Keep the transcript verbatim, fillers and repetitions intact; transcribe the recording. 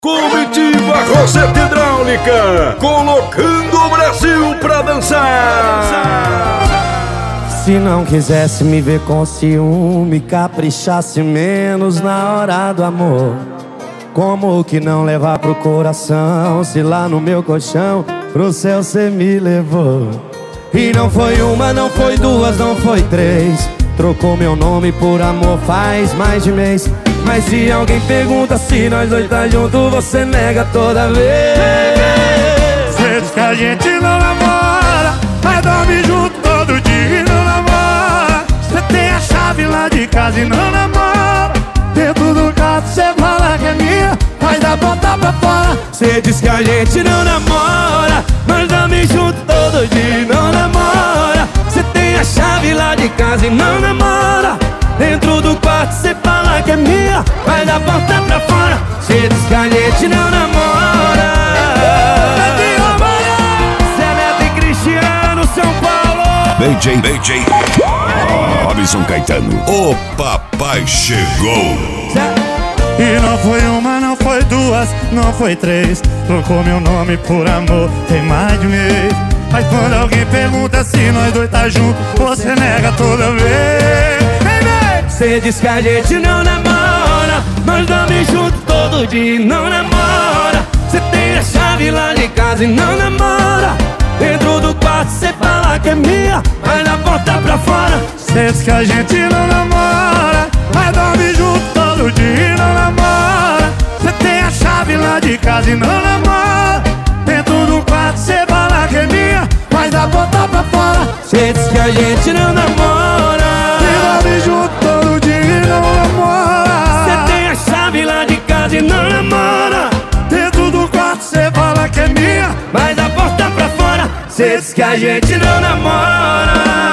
Comitiva Rosete Hidráulica, colocando o Brasil pra dançar. Se não quisesse me ver com ciúme, caprichasse menos na hora do amor. Como que não levar pro coração, se lá no meu colchão pro céu cê me levou? E não foi uma, não foi duas, não foi três. Trocou meu nome por amor faz mais de mês. Mas se alguém pergunta se nós dois tá junto, você nega toda vez. Cê diz que a gente não namora, mas dorme junto todo dia e não namora. Cê tem a chave lá de casa e não namora. Dentro do quarto cê fala que é minha, mas dá porta pra fora. Cê diz que a gente não namora, mas dorme junto todo dia e não namora. Cê tem a chave lá de casa e não namora. Dentro do quarto cê fala que é minha, vai da porta pra fora. Cê diz que a gente não namora. Cê é Neto e Cristiano, São Paulo. B J, B J Robson Caetano, o papai chegou. E não foi uma, não foi duas, não foi três. Trocou meu nome por amor, tem mais de um mês. Mas quando alguém pergunta se nós dois tá junto, você nega toda vez. Cê diz que a gente não namora, mas dorme junto todo dia e não namora. Cê tem a chave lá de casa e não namora. Dentro do quarto cê fala que é minha, vai da porta pra fora. Cê diz que a gente não namora, mas dorme junto todo dia e não namora. Cê tem a chave lá de casa e não namora. Dentro do quarto cê fala que é minha, vai da porta pra fora. Cê diz que a gente não namora, e dorme junto todo dia e não namora. cê tem a chave lá de casa e não namora. Dentro do quarto cê fala que é minha, mas da porta pra fora. Cê diz que a gente não namora.